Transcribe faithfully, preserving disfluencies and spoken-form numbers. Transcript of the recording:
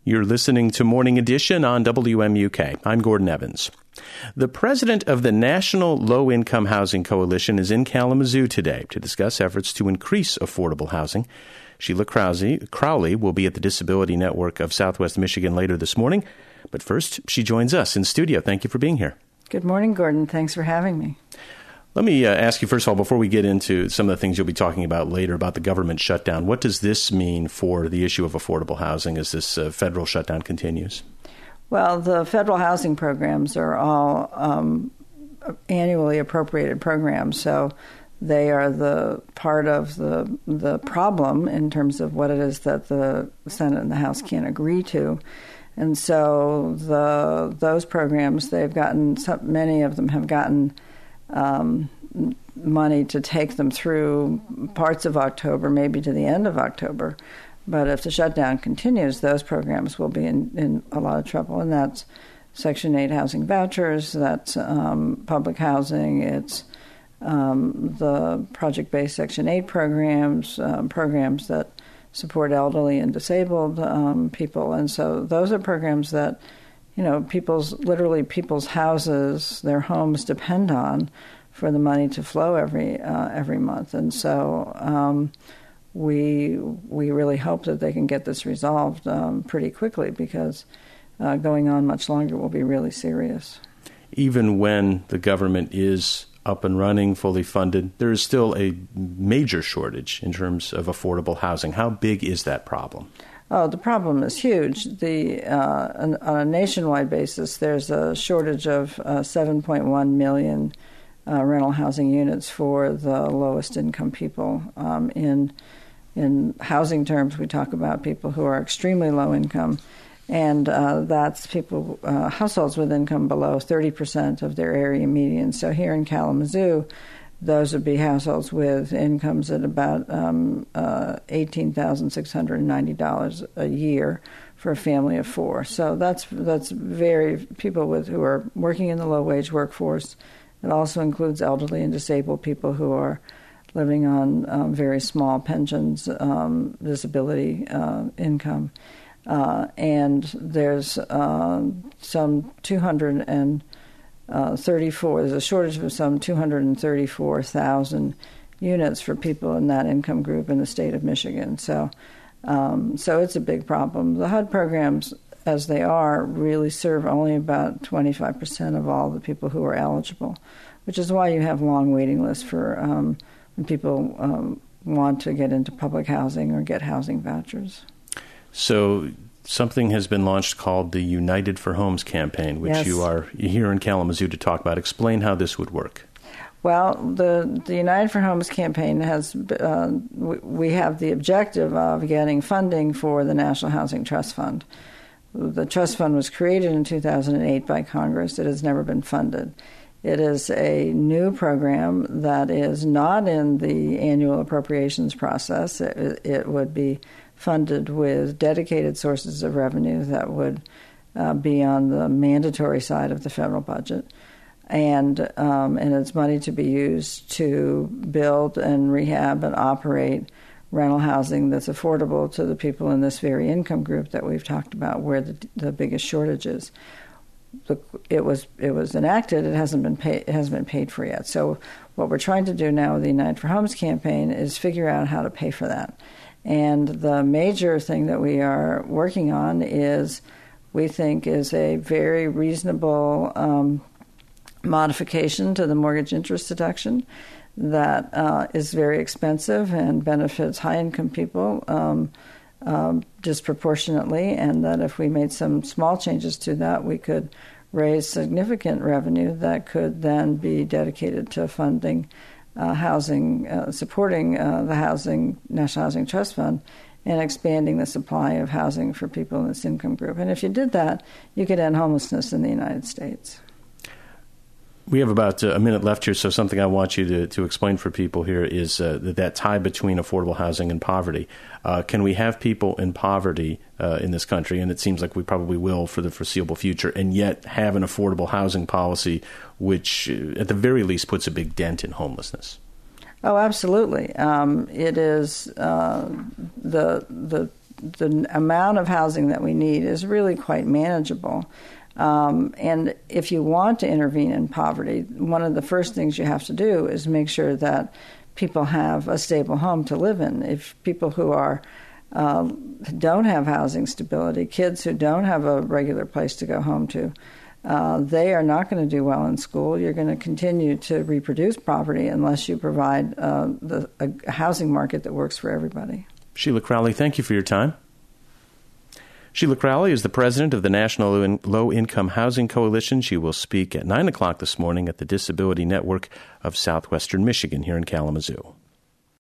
You're listening to Morning Edition on W M U K. I'm Gordon Evans. The president of the National Low-Income Housing Coalition is in Kalamazoo today to discuss efforts to increase affordable housing. Sheila Crowley will be at the Disability Network of Southwest Michigan later this morning. But first, she joins us in studio. Thank you for being here. Good morning, Gordon. Thanks for having me. Let me uh, ask you, first of all, before we get into some of the things you'll be talking about later about the government shutdown, what does this mean for the issue of affordable housing as this uh, federal shutdown continues? Well, the federal housing programs are all um, annually appropriated programs, so they are the part of the the problem in terms of what it is that the Senate and the House can't agree to. And so the those programs, they've gotten, many of them have gotten um, money to take them through parts of October, maybe to the end of October. But if the shutdown continues, those programs will be in, in a lot of trouble. And that's Section eight housing vouchers, that's um, public housing, it's um, the project-based Section eight programs, um, programs that support elderly and disabled um, people. And so those are programs that, you know, people's, literally people's houses, their homes depend on for the money to flow every uh, every month. And so um, we we really hope that they can get this resolved um, pretty quickly, because uh, going on much longer will be really serious. Even when the government is up and running, fully funded, there is still a major shortage in terms of affordable housing. How big is that problem? Oh, the problem is huge. The uh, on, on a nationwide basis, there's a shortage of uh, seven point one million uh, rental housing units for the lowest income people. Um, in in housing terms, we talk about people who are extremely low income, and uh, that's people, uh, households with income below thirty percent of their area median. So here in Kalamazoo, those would be households with incomes at about um, uh, eighteen thousand six hundred ninety dollars a year for a family of four. So that's that's very people with who are working in the low-wage workforce. It also includes elderly and disabled people who are living on um, very small pensions, um, disability uh, income. Uh, and there's uh, some two hundred thirty-four, there's a shortage of some two hundred thirty-four thousand units for people in that income group in the state of Michigan. So, um, so it's a big problem. The H U D programs, as they are, really serve only about twenty-five percent of all the people who are eligible, which is why you have long waiting lists for um, when people um, want to get into public housing or get housing vouchers. So something has been launched called the United for Homes campaign, which yes. you are here in Kalamazoo to talk about. Explain how this would work. Well, the, the United for Homes campaign has, uh, we have the objective of getting funding for the National Housing Trust Fund. The trust fund was created in two thousand eight by Congress. It has never been funded. It is a new program that is not in the annual appropriations process. It, it would be funded with dedicated sources of revenue that would uh, be on the mandatory side of the federal budget. And, um, and it's money to be used to build and rehab and operate rental housing that's affordable to the people in this very income group that we've talked about, where the, the biggest shortage is. The, it was it was enacted. It hasn't been paid. It hasn't been paid for yet. So what we're trying to do now with the United for Homes campaign is figure out how to pay for that. And the major thing that we are working on is, we think, is a very reasonable um, modification to the mortgage interest deduction that uh, is very expensive and benefits high-income people um, um, disproportionately, and that if we made some small changes to that, we could raise significant revenue that could then be dedicated to funding uh, housing, uh, supporting uh, the housing National Housing Trust Fund, and expanding the supply of housing for people in this income group. And if you did that, you could end homelessness in the United States. We have about a minute left here, so something I want you to, to explain for people here is uh, that, that tie between affordable housing and poverty. Uh, can we have people in poverty uh, in this country, and it seems like we probably will for the foreseeable future, and yet have an affordable housing policy which, uh, at the very least, puts a big dent in homelessness? Oh, absolutely. Um, it is uh, the the the amount of housing that we need is really quite manageable. Um, and if you want to intervene in poverty, one of the first things you have to do is make sure that people have a stable home to live in. If people who are uh, don't have housing stability, kids who don't have a regular place to go home to, uh, they are not going to do well in school. You're going to continue to reproduce poverty unless you provide uh, the, a housing market that works for everybody. Sheila Crowley, thank you for your time. Sheila Crowley is the president of the National Low Income Housing Coalition. She will speak at nine o'clock this morning at the Disability Network of Southwestern Michigan here in Kalamazoo.